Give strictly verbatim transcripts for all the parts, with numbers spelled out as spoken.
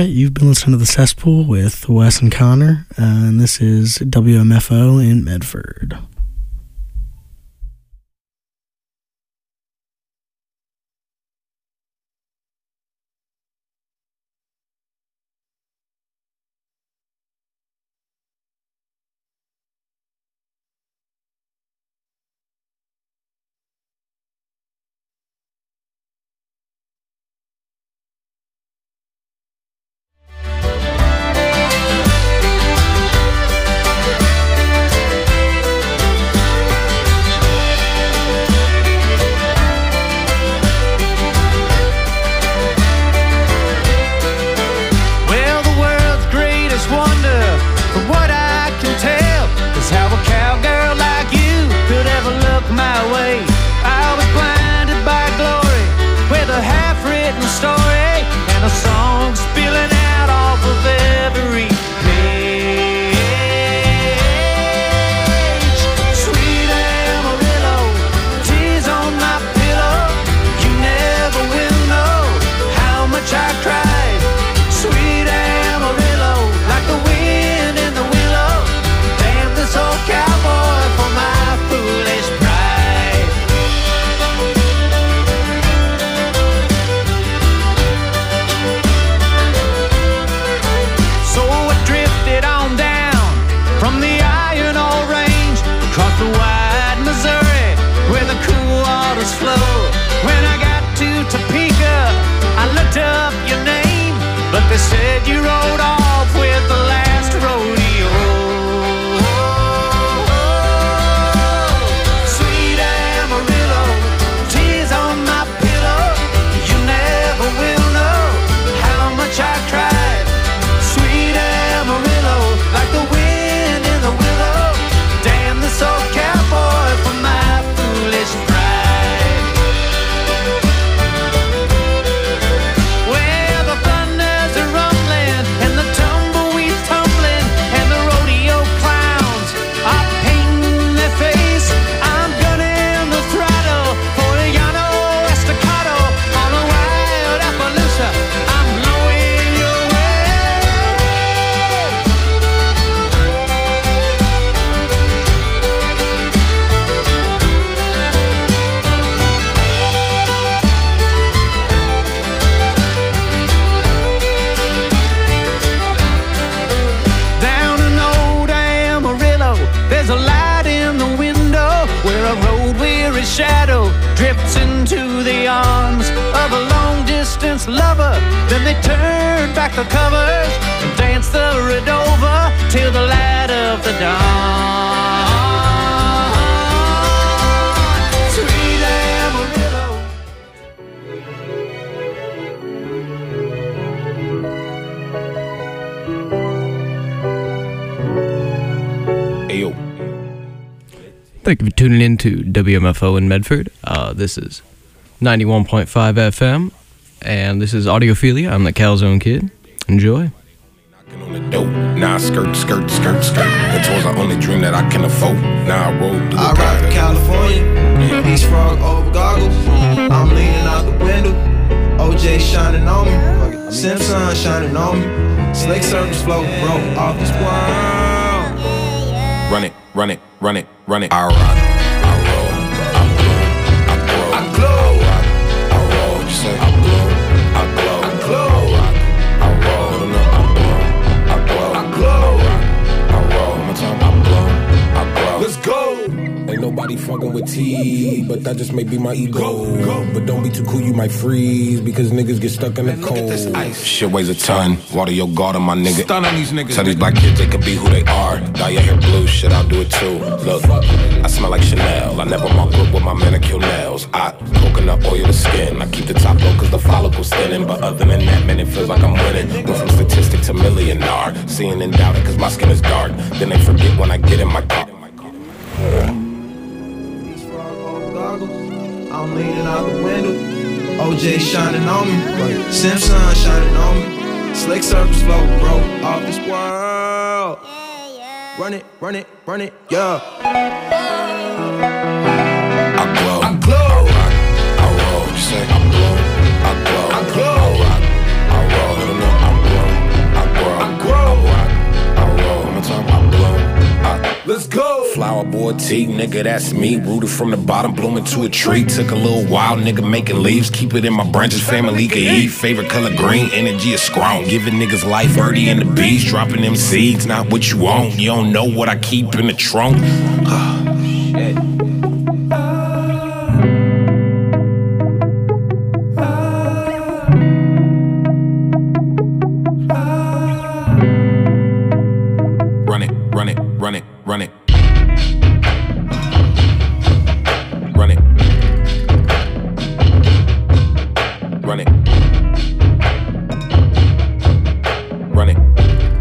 right, you've been listening to The Cesspool with Wes and Connor, uh, and this is W M F O in Medford. Thank you for tuning in to W M F O in Medford. Uh, this is ninety-one point five F M, and this is Audiophilia. I'm the Calzone Kid. Enjoy. Now I skirt, skirt, skirt, skirt. It was the only dream that I can afford. Now I roll through the I ride to California, East Frog over goggles. I'm leaning out the window, O J shining on me, Simpson shining on me. Slick surface flow, bro, off this world. Run it, run it, run it, run it. I rock, I roll, I blow, I grow, I glow, I rock, I roll. You say I blow, I glow, I glow, I rock, I roll, I blow, I glow, I glow, I rock, I roll. One more time, I blow, I glow. Let's go. Ain't nobody fucking with T, but that just may be my ego. Go, go. But don't be too cool, you might freeze, because niggas get stuck in the cold. Shit weighs a ton, water your garden, my nigga. Stun on these niggas. Tell these black kids they can be who they are. Dye your hair blue, shit, I'll do it too. Look, I smell like Chanel. I never mark up with my manicure nails. I coconut oil the skin. I keep the top low cause the follicle's thinning. But other than that, man, it feels like I'm winning. Went from statistic to millionaire. Seeing and doubting cause my skin is dark. Then they forget when I get in my car. I'm leaning out the window, O J shining on me, Simpson shining on me. Slick surface flow, bro, off this world. Run it, run it, run it, yeah. I glow, I glow, I rock, I roll. You say I blow, I glow, I glow, I rock, I roll. I don't know, I blow. Forte, nigga, that's me. Rooted from the bottom, blooming to a tree. Took a little while, nigga, making leaves. Keep it in my branches, family can eat. Favorite color green, energy is strong. Giving niggas life, birdie and the bees. Dropping them seeds, not what you want. You don't know what I keep in the trunk. Shit. Run it, run it, run it, run it. Run it. Run it. Run it.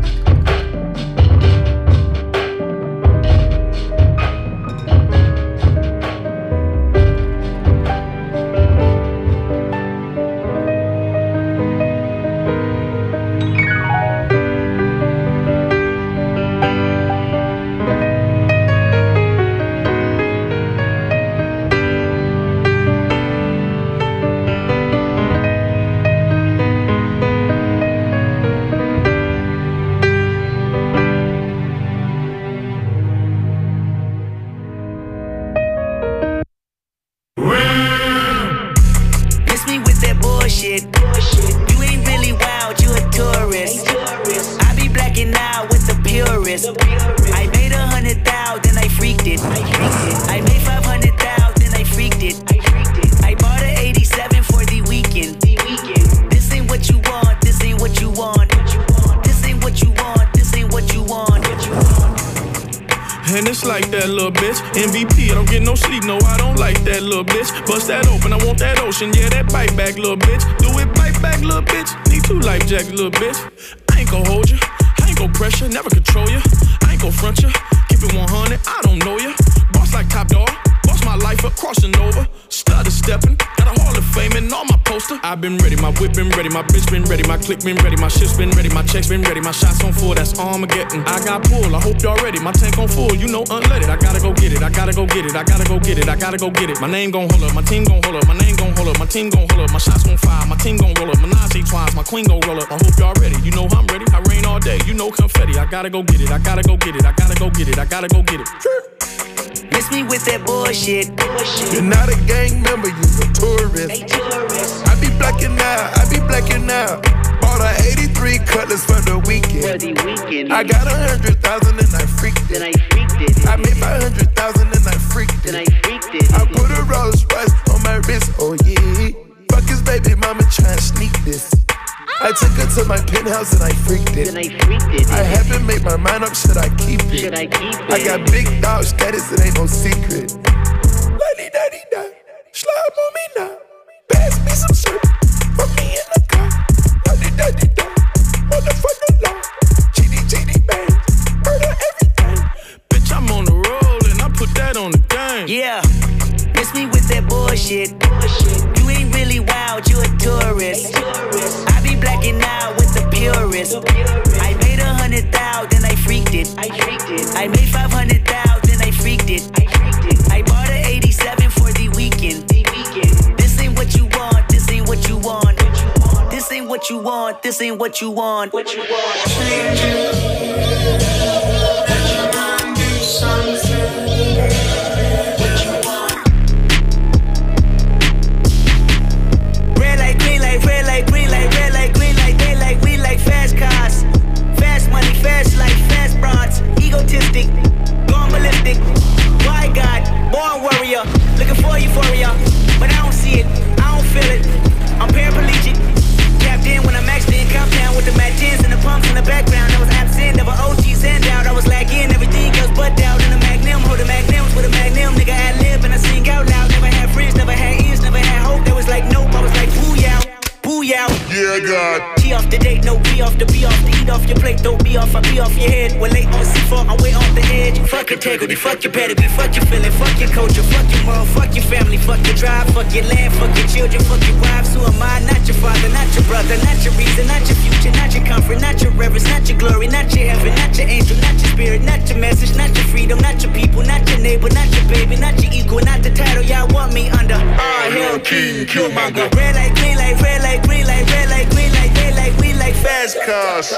M V P, I don't get no sleep, no, I don't like that little bitch. Bust that open, I want that ocean, yeah, that bite back, little bitch. Do it, bite back, little bitch. Need two life jackets, little bitch. I ain't gon' hold you, I ain't gon' pressure, never control you. I ain't gon' front you, keep it one hundred, I don't know you. Boss like Top Dog, boss my life up, crossing over. Stutter stepping, got a Hall of Fame and all my poster. I've been ready, my whip been ready, my bitch been ready, my click been ready, my shit's been ready, my checks been ready, my shots on full, that's Armageddon. I got pull, I hope y'all ready, my tank on full, you know unleaded. I gotta go get it, I gotta go get it, I gotta go get it, I gotta go get it. My name gon' hold up, my team gon' hold up, my name gon' hold up, my team gon' hold up, my shots gon' fire, my team gon' roll up, Menage twice, my queen gon' roll up. I hope y'all ready, you know I'm ready, I rain all day, you know confetti. I gotta go get it, I gotta go get it, I gotta go get it, I gotta go get it. Miss me with that bullshit. bullshit. You're not a gang member, you're a tourist. Hey, tourist. I be blacking out, I be blacking out. Bought a eighty-three Cutlass for the weekend. For the weekend. I got a hundred thousand and I freaked it. Then I freaked it. I made five hundred thousand and I freaked it. Then I freaked it. I put a Rolls Royce on my wrist, oh yeah. Fuck his baby mama tryna sneak this. I took her to my penthouse and I freaked it. Then I freaked it. I haven't made my mind up, should I keep it? Should I keep it? I got big dog status, it ain't no secret. Lady daddy da, slide on me now. Pass me some syrup, put me in the car. Lady daddy da, motherfucker law. G D G D bang, murder everything. Bitch, I'm on the roll and I put that on the game. Yeah, miss me with that bullshit. bullshit. You ain't really wild, you a tourist. tourist. I be blacking out with the purist. The purist. I made a hundred thousand, then I freaked it. I freaked it. I made five hundred thousand, then I freaked it. I freaked it. I bought an eighty-seven for the weekend. The weekend. This ain't what you want. This ain't what you want. What you want. This ain't what you want. This ain't what you want. What you want? Change it. Let your mind do something. Red light, green light, red light, green light, they like, we like fast cars. Fast money, fast life, fast broads. Egotistic, gone ballistic. Why God, born warrior, looking for euphoria. But I don't see it, I don't feel it. I'm paraplegic, tapped in when I'm maxed in. Compound with the matches and the pumps in the background. I was absent, never O Gs and out. I was lagging, everything else but out. In the magnum, hold the magnums with a magnum. Nigga, I live and I sing out loud. Never had friends, never had ears, never had hope. They was like, nope, I was like, booyah. Booyah. Yeah, God. T off the date, no B off the B off the eat off your plate, don't be off, I be off your head. We're late on C four, I'm way off the edge. Fuck integrity, fuck your pedigree, fuck your feeling, fuck your culture, fuck your moral, fuck your family, fuck your drive, fuck your land, fuck your children, fuck your wives. Who am I? Not your father, not your brother, not your reason, not your future, not your comfort, not your reverence, not your glory, not your heaven, not your angel, not your spirit, not your message, not your freedom, not your people, not your neighbor, not your baby, not your equal, not the title y'all want me under. Ah, hell, king, killmonger. Red light, green light, red light, green light, red light, green light, they like, we like fast cars.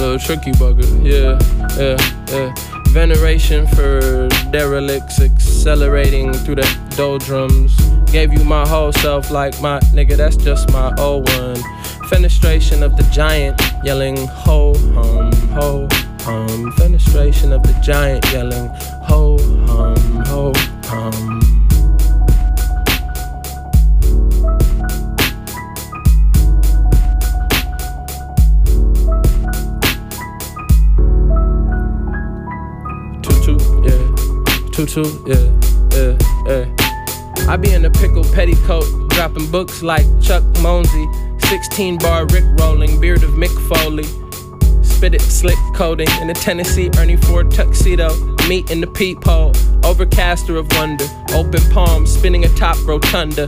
little tricky bugger. Yeah, yeah, yeah. Veneration for derelicts accelerating through the doldrums. Gave you my whole self like my nigga, that's just my old one. Fenestration of the giant yelling ho hum, ho hum. Fenestration of the giant yelling ho hum, ho hum. Tutu, yeah, yeah, yeah. I be in a pickle petticoat, dropping books like Chuck Mosey. sixteen bar Rick rolling, beard of Mick Foley. Spit it, slick coding in a Tennessee Ernie Ford tuxedo. Meet in the peephole, overcaster of wonder. Open palms, spinning atop rotunda.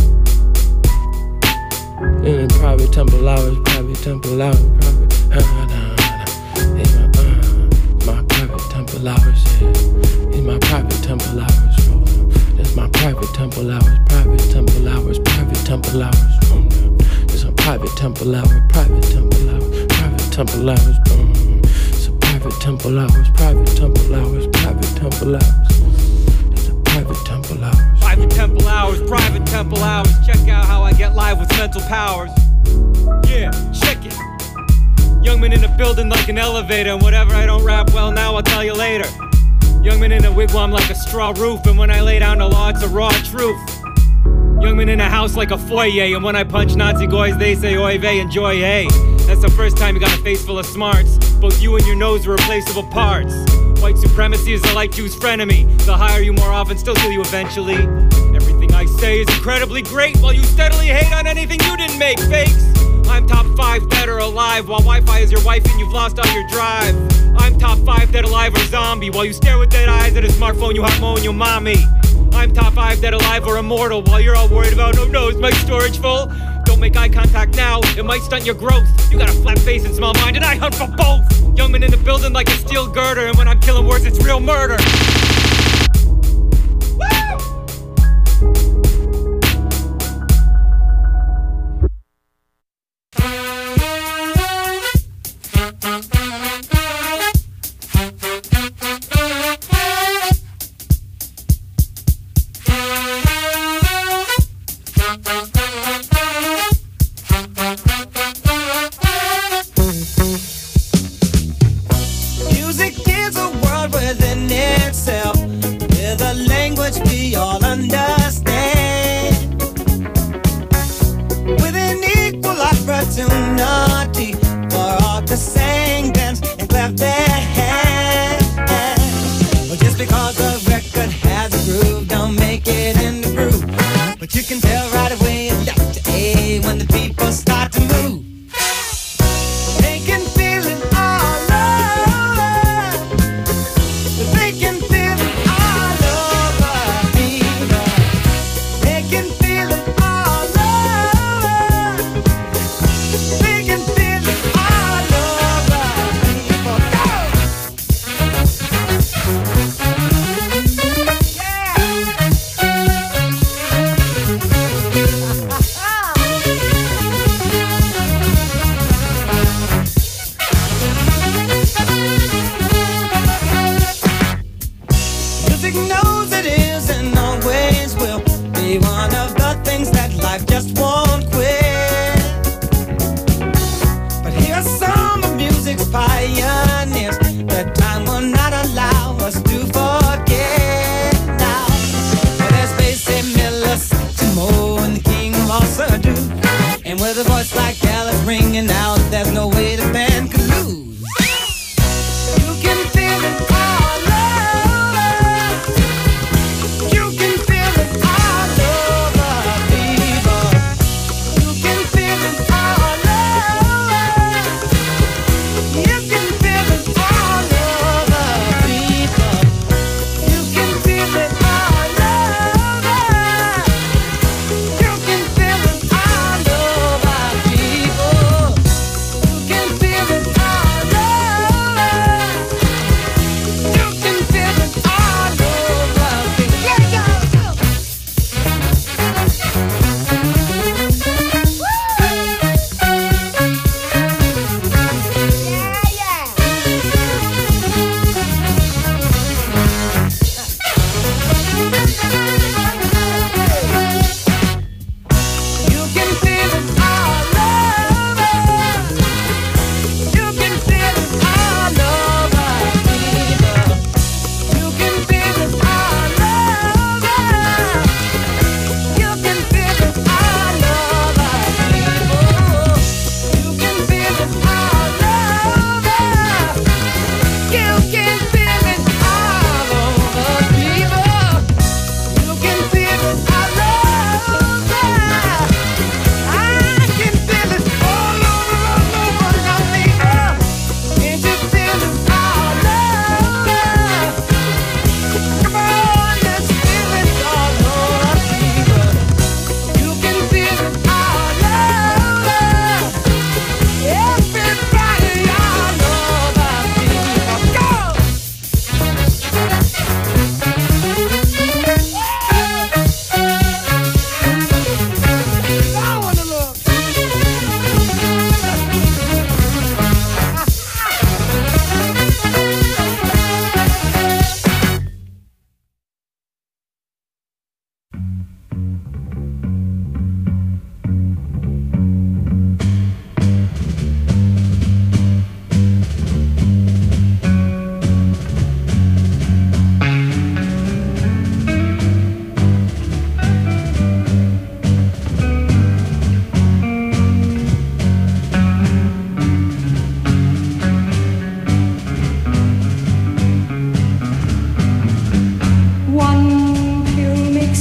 In private temple hours, private temple hours, private. Uh, nah, nah. In my, uh, my private temple hours, yeah. In my private temple hours, bro. That's my private temple hours, private temple hours, private temple hours. It's a private temple hour, private temple hours, private temple hours. It's a private temple hours, private temple hours, private temple hours. It's a private temple hours. Private temple hours, private temple hours. Check out how I get live with mental powers. Yeah, check it. Young man in the building like an elevator, and whatever I don't rap well now, I'll tell you later. Young man in a wigwam like a straw roof, and when I lay down the law, it's a raw truth. Young man in a house like a foyer, and when I punch Nazi goys, they say oy vey, enjoy, hey. That's the first time you got a face full of smarts. Both you and your nose are replaceable parts. White supremacy is the light Jew's frenemy. They'll hire you more often, still kill you eventually. Everything I say is incredibly great, while you steadily hate on anything you didn't make, fakes. I'm top five dead or alive, while Wi-Fi is your wife and you've lost all your drive. I'm top five dead alive or zombie, while you stare with dead eyes at a smartphone you have moan your mommy. I'm top five dead alive or immortal, while you're all worried about, oh no, is my storage full? Don't make eye contact now, it might stunt your growth. You got a flat face and small mind, and I hunt for both. Young man in the building like a steel girder, and when I'm killing words, it's real murder.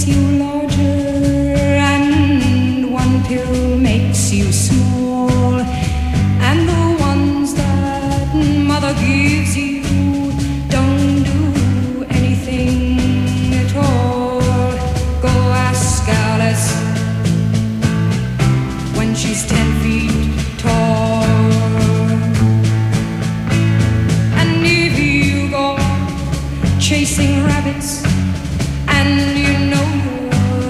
makes you larger, and one pill makes you small, and the ones that mother gives you don't do anything at all. Go ask Alice when she's ten feet tall. And if you go chasing rabbits and you know you're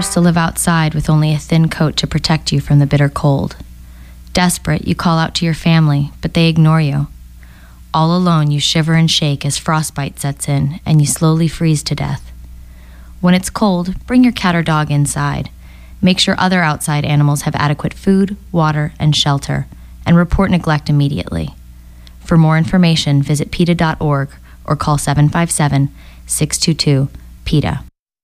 forced to live outside with only a thin coat to protect you from the bitter cold. Desperate, you call out to your family, but they ignore you. All alone, you shiver and shake as frostbite sets in, and you slowly freeze to death. When it's cold, bring your cat or dog inside. Make sure other outside animals have adequate food, water, and shelter, and report neglect immediately. For more information, visit PETA dot org or call seven five seven, six two two, PETA.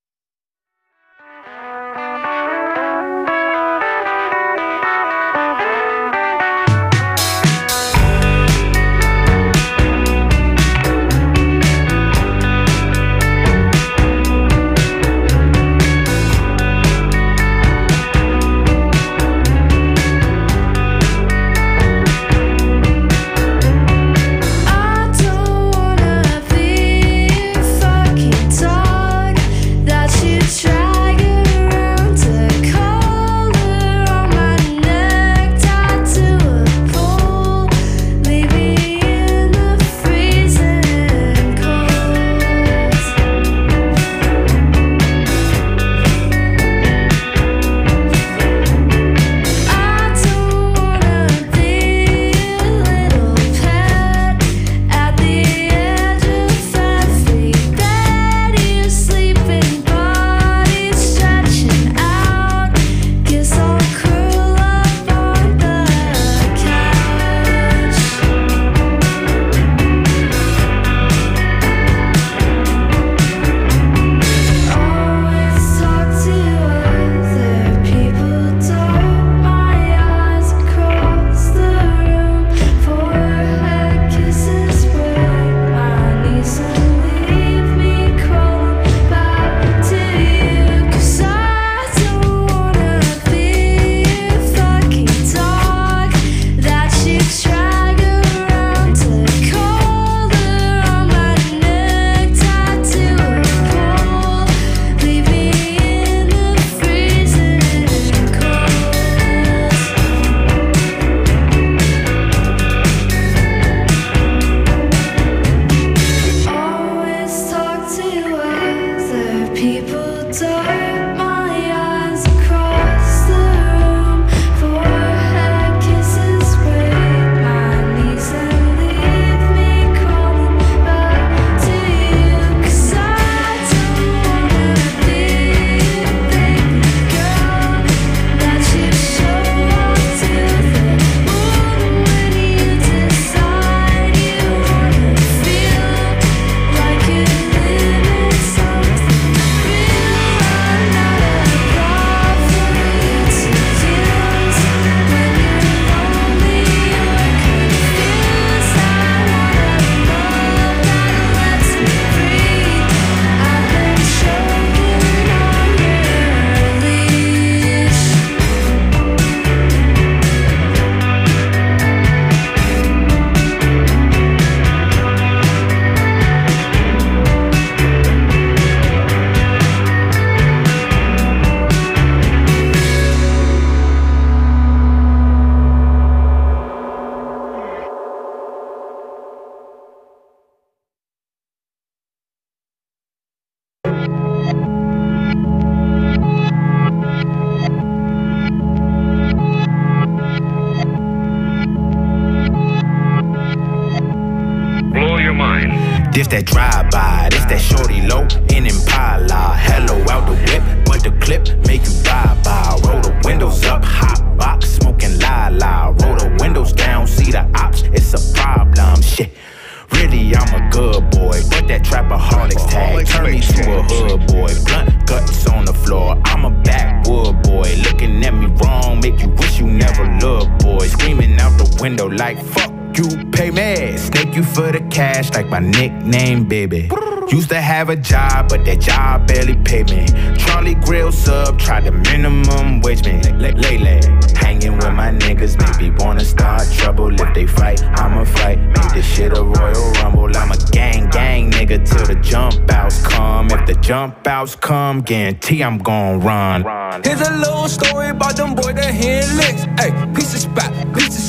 This that drive-by, this that shorty low in Impala. Hello out the whip, but the clip make you bye-bye. Roll the windows up, hot box, smoking la-la. Roll the windows down, see the ops, it's a problem, shit. Really, I'm a good boy, but that trapaholics tag turn me to a hood boy. Blunt guts on the floor, I'm a backwood boy. Looking at me wrong, make you wish you never looked, boy. Screaming out the window like, fuck you, pay me. Snake you for the cash like my nickname, baby. Used to have a job, but that job barely paid me. Charlie Grill sub, tried the minimum wage me. Lately, hanging with my niggas, maybe wanna start trouble. If they fight, I'ma fight. Make this shit a Royal Rumble. I'm a gang, gang nigga till the jump outs come. If the jump outs come, guarantee I'm gon' run. Here's a little story about them boy that hit licks. Ayy, piece of spot, piece of shot.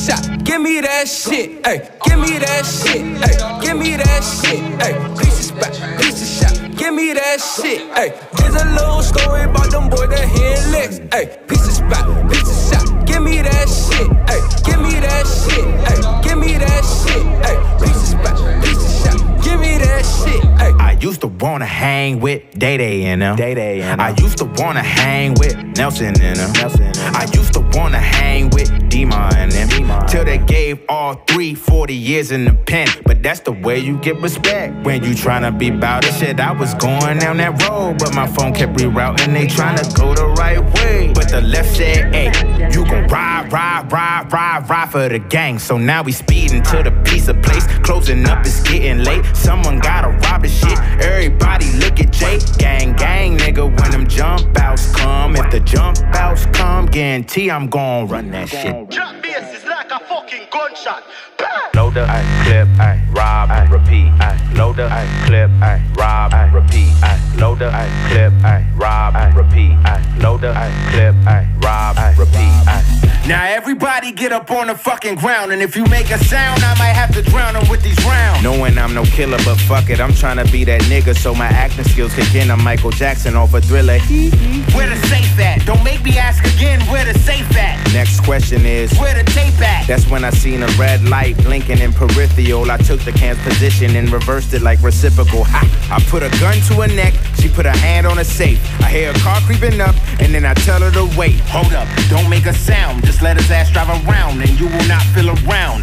give me that shit, ay, give me that shit, ay, give me that shit, ay, pieces back, pieces shot, give me that shit, ay, here's a little story about them boys that hit licks, ay, pieces back, pieces shot, give me that shit, ay, give me that shit, ay, give me that shit, ay, pieces back, pieces shot, give me that shit, ay. I used to wanna hang with Day Day and them. Day Day and them. I used to wanna hang with Nelson and them. Nelson and them. I used to wanna hang with D-Ma and them. D-Ma. Till they gave all three forty years in the pen. But that's the way you get respect when you tryna be bout it. Shit, I was going down that road, but my phone kept rerouting. They tryna go the right way, but the left said, hey, you gon' ride, ride, ride, ride, ride for the gang. So now we speeding to the pizza place. Closing up, it's getting late. Someone gotta rob the shit. Everybody look at Jay. Gang, gang, nigga, when them jump outs come. If the jump outs come, guarantee I'm gon' run that shit. Drop bass is like a fucking gunshot. Loader, I clip, I rob, I repeat. I loader, I clip, I rob, I repeat. I loader, I clip, I rob, I repeat. I loader, I clip, I rob, I repeat. I now everybody get up on the fucking ground, and if you make a sound, I might have to drown them with these rounds. Knowing I'm no killer, but fuck it, I'm tryna be that nigga, so my acting skills kick in. I'm Michael Jackson off a Thriller. Where the safe at? Don't make me ask again, where the safe at? Next question is, where the tape at? That's when I seen a red light blinking in peripheral. I took the can's position and reversed it like reciprocal. Ha! I put a gun to her neck, she put her hand on a safe. I hear a car creeping up, and then I tell her to wait. Hold up, don't make a sound, just let his ass drive around, and you will not feel around.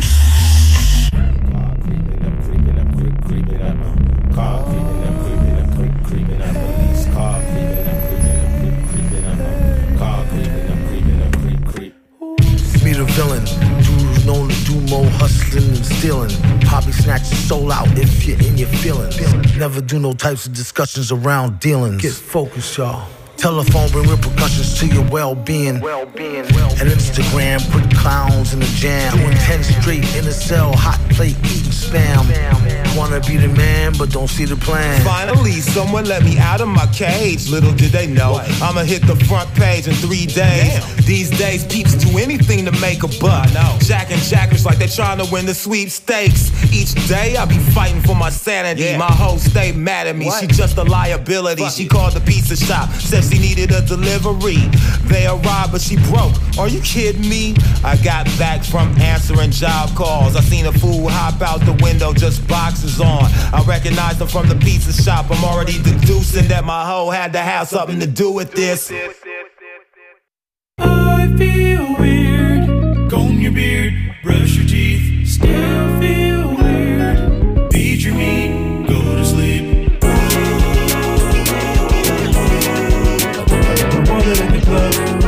Car creeping up, creeping up, creeping up, creeping up, police car creeping up, creeping up, creeping up, car creeping up, creeping up, creep, creep. Be the villain, dudes known to do more hustling and stealing. Probably snatch your soul out if you're in your feelings. Never do no types of discussions around dealings. Get focused, y'all. Telephone bring repercussions to your well-being. Well-being. And Instagram put clowns in the jam. Doing ten straight in a cell, hot plate eating spam. Wanna be the man, but don't see the plan. Finally, someone let me out of my cage. Little did they know, I'ma hit the front page in three days. Damn. These days, peeps do anything to make a buck. Jacking jackers like they're trying to win the sweepstakes. Each day, I be fighting for my sanity. Yeah. My hoe stay mad at me, what? She just a liability. Fuck she it. Called the pizza shop, said she needed a delivery. They arrived, but she broke. Are you kidding me? I got back from answering job calls. I seen a fool hop out the window, just boxes on. I recognized her from the pizza shop. I'm already deducing that my hoe had to have something to do with this. I feel weird. Comb your beard, brush your teeth. Still feel weird. Feed your meat, go to sleep. I wanted in the club.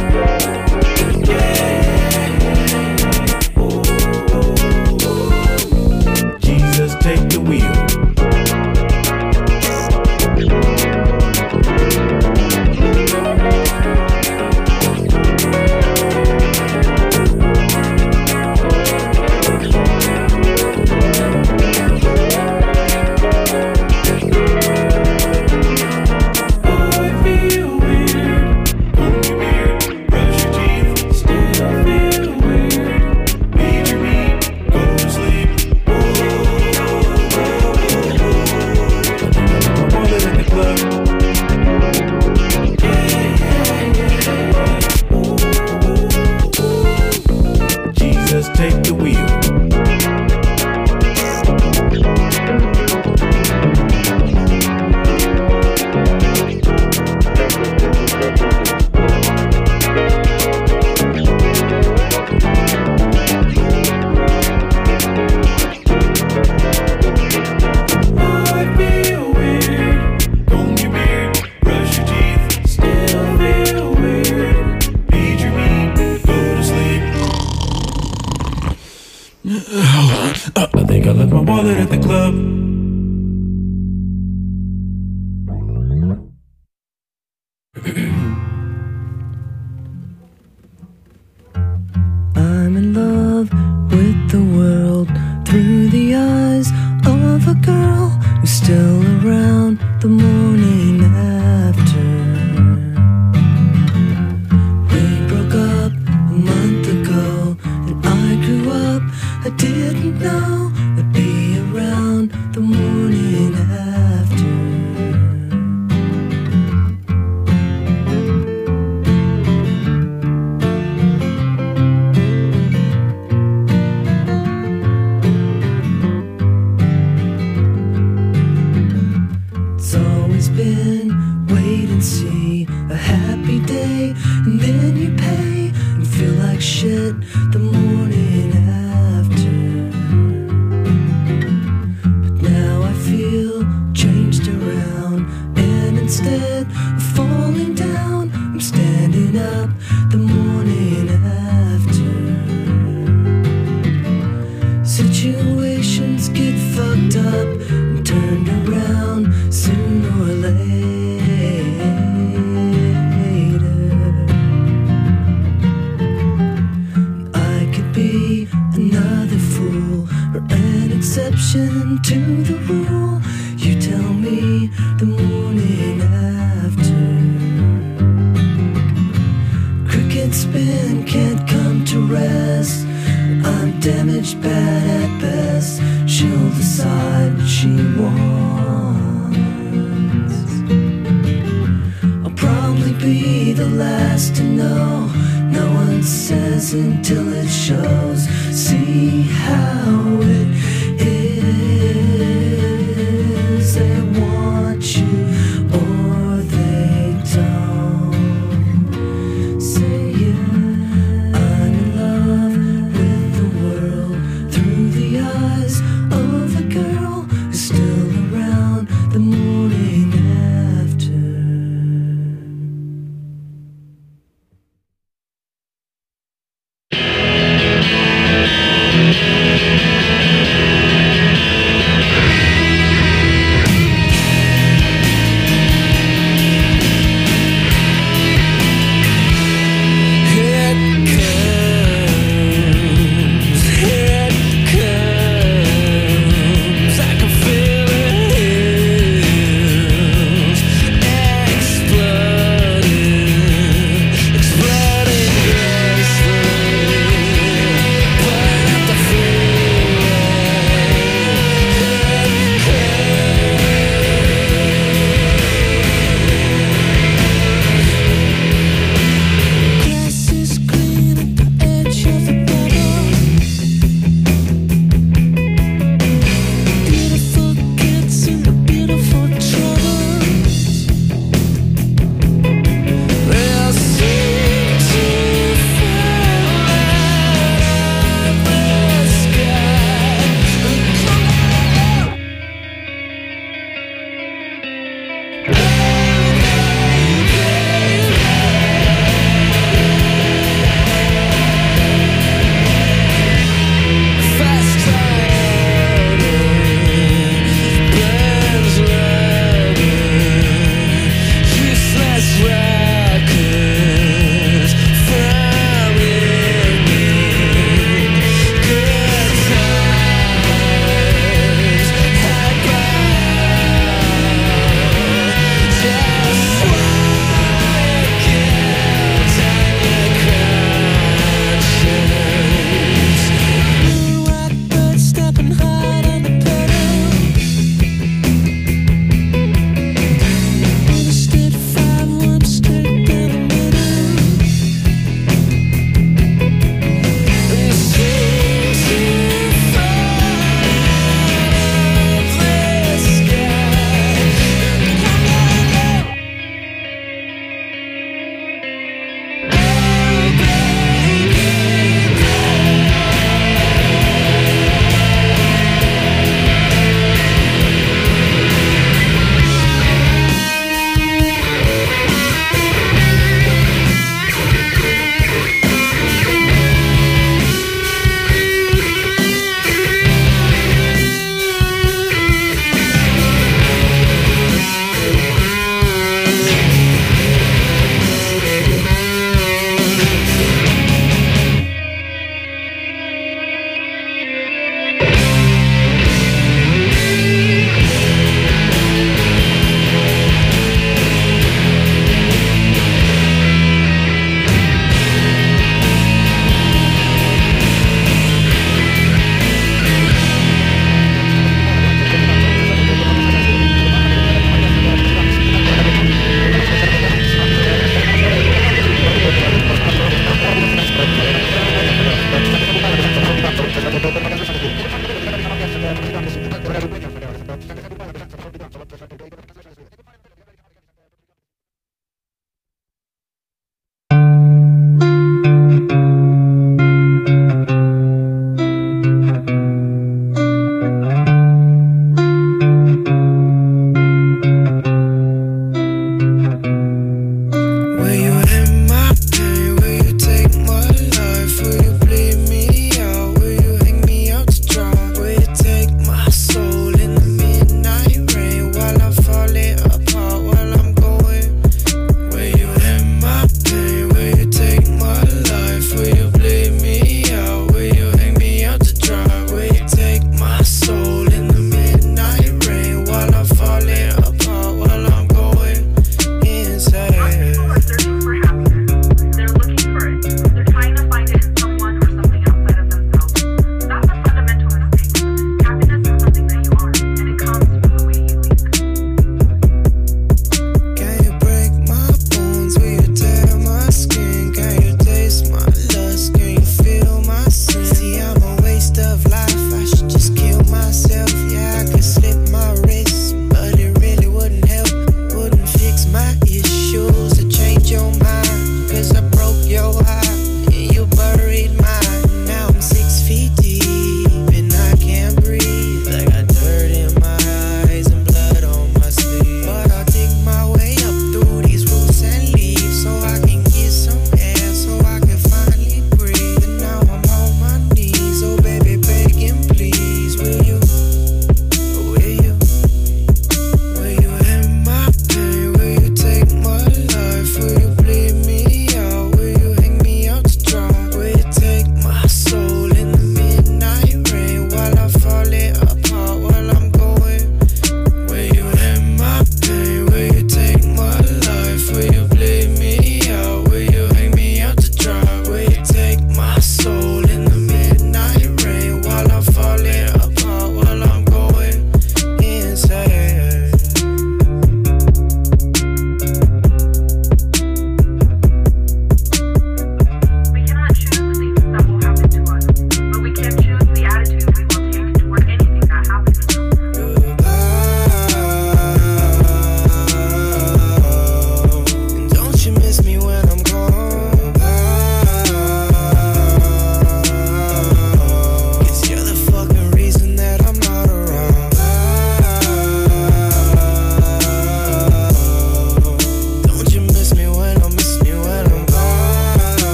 Take the wheel. Take the wheel. I think I left my wallet at the club. I'm in love with the world through the eyes of a girl who's still around the morning after. We broke up a month ago and I grew up I didn't know I'd be around the morning after. It's always been wait and see, a happy day, and then you pay and feel like shit the morning after. But now I feel changed around, and instead of falling down, I'm standing up the morning after. Situations get fucked up and turned around sooner or later. I could be another fool or an exception to the rule. You tell me the morning after. Cricket spin can't come to rest. I'm damaged, bad at best. She'll decide what she wants. I'll probably be the last to know. No one says until it shows. See how it is. They want you or they don't. Say yeah, I'm in love with the world through the eyes of a girl who's still around the morning after.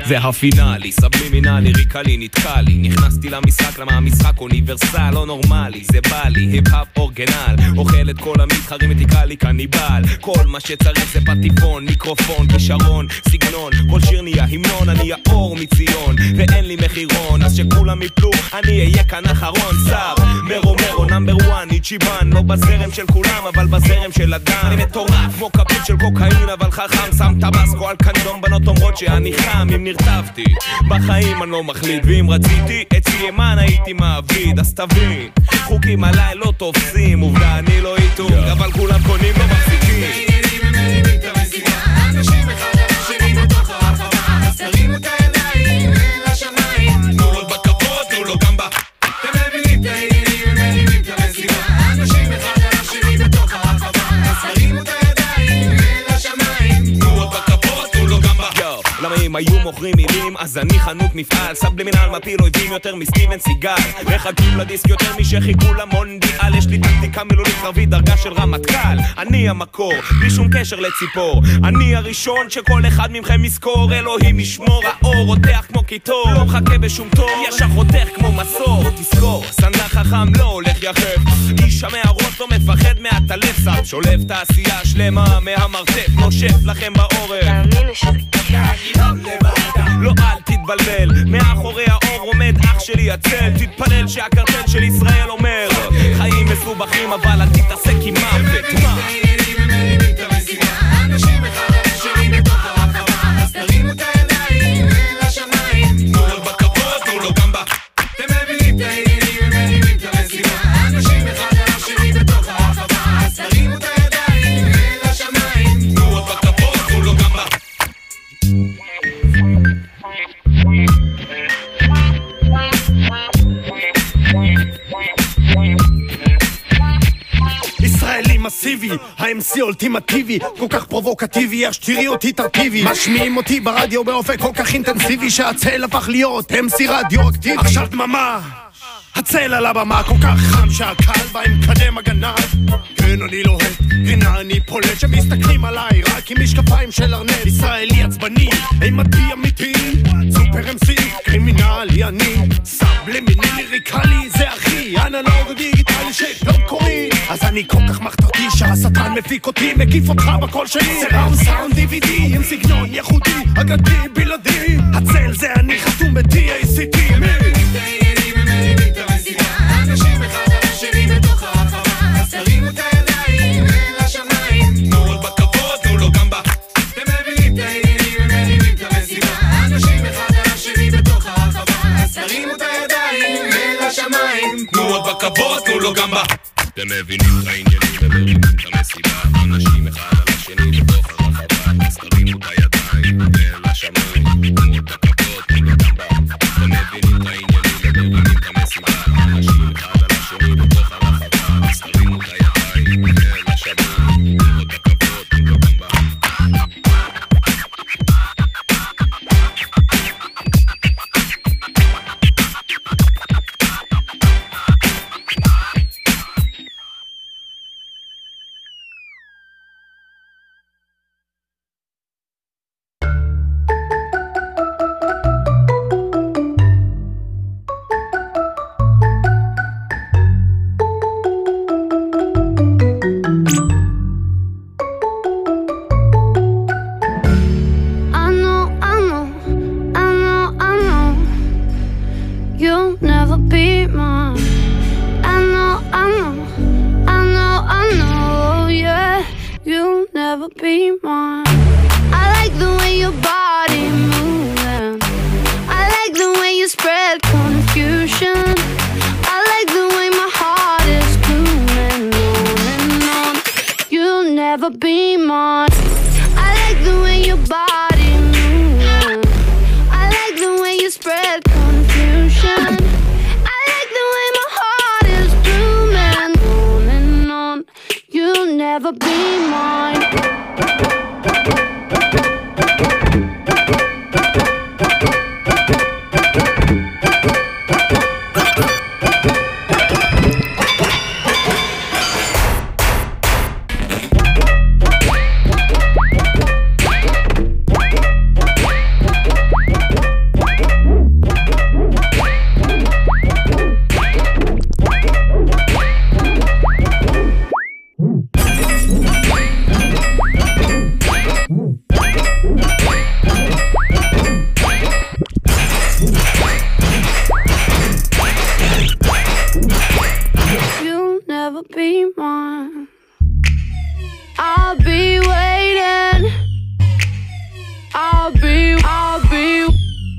זה הפינאלי, סבלימינלי, ריקלי, נתקע לי. נכנסתי למשחק, למה המשחק אוניברסל, לא נורמלי, זה בא לי, היפ-האפ אורגנל, אוכל את כל המתחרים ותקרא לי קניבל. כל מה שצריך זה פטיפון, מיקרופון, כישרון, סגנון, כל שיר נהיה המנון, אני האור מציון, ואין לי מחירון, אז שכולם יפלו, אני אהיה כאן אחרון. שר, מרו מרו, נאמבר וואן, איצ'יבן, לא בזרם של כולם, אבל בזרם של אדם. אני מטורף, כמו כפית של קוקאין, אבל חכם, שם טבסקו על קנדום, בנות אומרות שאני חם, אם נרטבתי, בחיים אני לא מחליט, ואם רציתי, אצלי ימן הייתי מעביד, אז תבין, חוקים עליי לא תופסים, עובדה אני לא איתו, אבל כולם קונים לא מחזיקים. אנשים אחד על השני בתוך הרחבה, אז תרימו את הידיים אל השמיים, תנו לו בכבוד, תנו לו גם ב... אתם מבינים את העניינים, הם מבינים את המסיבה, אנשים אחד על השני בתוך הרחבה, אז תרימו את הידיים אל השמיים, תנו לו בכבוד, תנו לו גם ב... למה אם היו מוכרים מילים, אז אני חנות מפעל, סבלימינל מפיל אויבים יותר מסטיבן סיגל, מחכים לדיסק יותר משחיכו למונדיאל, יש לי טקטיקה מילולית קרבית, דרגה של רמטכ"ל, אני המקור, בלי שום קשר לציפור, אני הראשון שכל אחד מכם יזכור, אלוהים ישמור, האור רותח כמו קיטור, לא מחכה בשום תור, ישר חותך כמו מסור, תזכור, סנדק חכם לא הולך יחף, איש המערות לא מפחד מהטלף, שם שולף תעשייה שלמה מהמרתף, נושף לכם בעורף, תאמינו שזה לא אל תתבלבל, מאחורי האור עומד אח שלי הצל, תתפלל שהקרטל של ישראל אומר חיים מסובכים אבל אל תתעסק עם מוות. מה? אנשים אחד על השני בתוך הרחבה, אז תרימו את הידיים אל השמיים, תנו לו בכבוד, תנו לו גם ב... אתם מבינים את העניינים, הם מבינים את המסיבה, אנשים אחד על השני בתוך הרחבה, אז תרימו את הידיים אל השמיים, תנו לו בכבוד, תנו לו גם ב... ישראלי מסיבי, ה-אם סי אולטימטיבי, כל כך פרובוקטיבי, איך שתראי אותי תרטיבי, משמיעים אותי ברדיו באופן כל כך אינטנסיבי שהצל הפך להיות אם סי רדיואקטיבי. עכשיו דממה, הצל על הבמה כל כך חם שהקהל בא עם קדם הגנה, כן אני לוהט, הנה אני פולט שמסתכלים עליי רק עם משקפיים של ארנט, ישראלי עצבני, אימתי אמיתי, סופר אם סי, קרימינלי אני, סבלימיני ליריקלי, זה הכי אנלוג דיגיטלי שפלום קורי, אז אני כל כך מחתרתי שהשטן מפיק אותי, מקיף אותך בקול שלי, זה ראו סאונד די וי די עם סגנון יחודי, אגדי בלעדי, הצל זה אני חתום ב-די איי סי טי. אנשים אחד על השני בתוך הרחבה, אז תרימו את הידיים אל השמיים, תנו לו בכבוד, תנו לו גם ב... אתם מבינים את העניינים, הם מבינים את המסיבה, אנשים אחד על השני בתוך הרחבה, אז תרימו את הידיים אל השמיים, תנו לו בכבוד, תנו לו גם ב... אתם מבינים את העניינים, הם מבינים את המסיבה, אנשים אחד על השני בתוך הרחבה, אז תרימו את הידיים אל השמיים, תנו לו בכבוד, תנו לו גם ב... אתם מבינים את העניינים, הם מבינים את המסיבה, אנשים אחד על השני בתוך הרחבה, אז תרימו את הידיים אל השמיים, תנו לו בכבוד, תנו לו גם ב... be mine. I'll be waiting. I'll be, I'll be,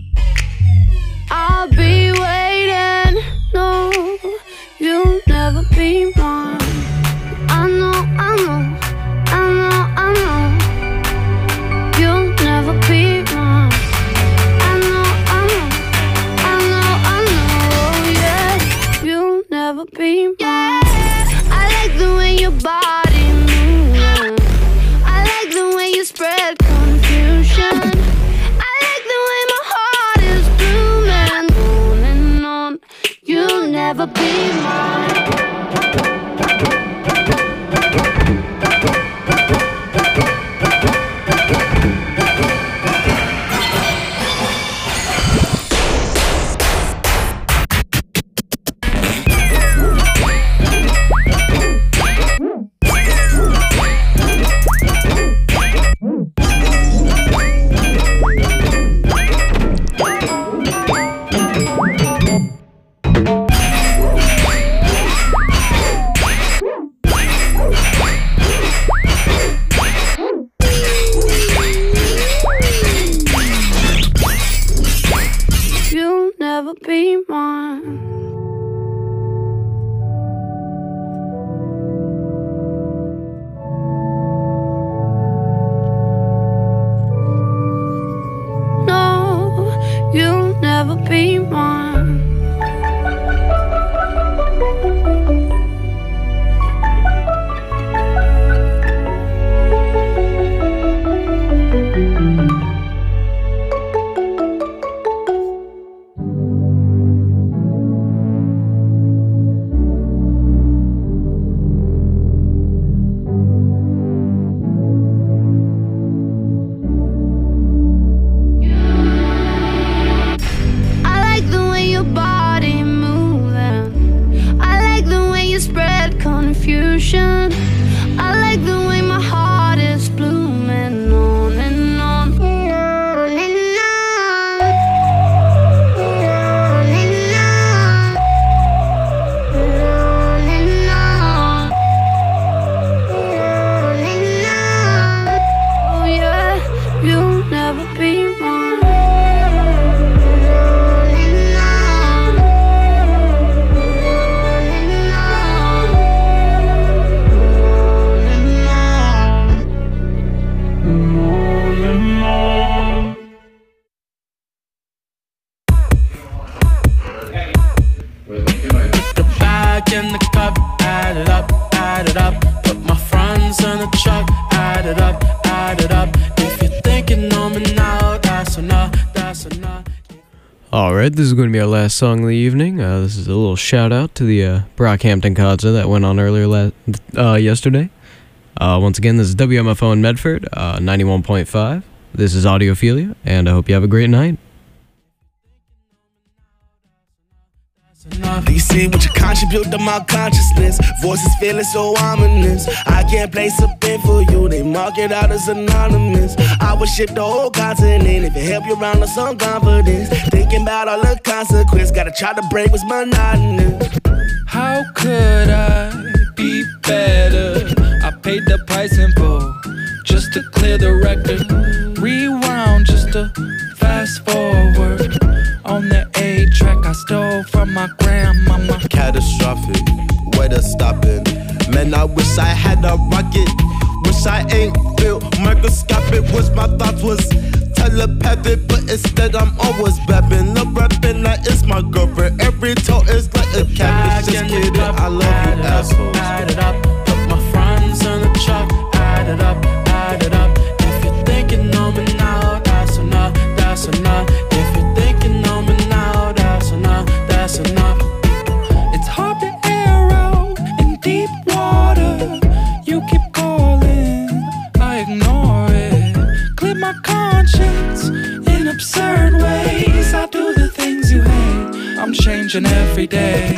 I'll be waiting. No, you'll never be mine. I know, I know, I know, I know. You'll never be mine. I know, I know, I know, I know. Yeah, you'll never be mine. Yeah, I like the way your body moves. I like the way you spread confusion. I like the way my heart is blooming. On and on, you'll never be mine. You'll never be mine. No, you'll never be mine. Confusion. I like the way my heart is blooming. On and on, on and on, on and on, on and on, on and on. Oh yeah, you'll never be mine. In the cup, add it up, add it up. Put my friends in the truck, add it up, add it up. If you're thinking on me now, that's enough, that's enough. Alright, this is going to be our last song of the evening. Uh, this is a little shout out to the uh, Brockhampton concert that went on earlier la- uh, yesterday. Uh, once again, this is W M F O in Medford, uh, ninety-one point five. This is Audiophilia, and I hope you have a great night. Do you see what you contribute to my consciousness? Voices feeling so ominous. I can't place a pin for you. They mark it out as anonymous. I would ship the whole continent if it help you round with some confidence. Thinking about all the consequence. Gotta try to break what's monotonous. How could I be better? I paid the price in full just to clear the record. Rewound just to fast forward. On the A track I stole from my grandmama. Catastrophic, way to stop it. Man, I wish I had a rocket. Wish I ain't built microscopic. Wish my thoughts was telepathic, but instead I'm always babbing. The rapping like it's my girlfriend. Every toe is like a cabbage. Just kidding, I love you assholes. Add it up, put my friends in the truck, add it up, add it up. If you're thinking on me now, that's enough, that's enough. If you're thinking on me now, that's enough, that's enough. It's hard to air out in deep water. You keep calling, I ignore it. Clear my conscience in absurd ways. I do the things you hate. I'm changing every day.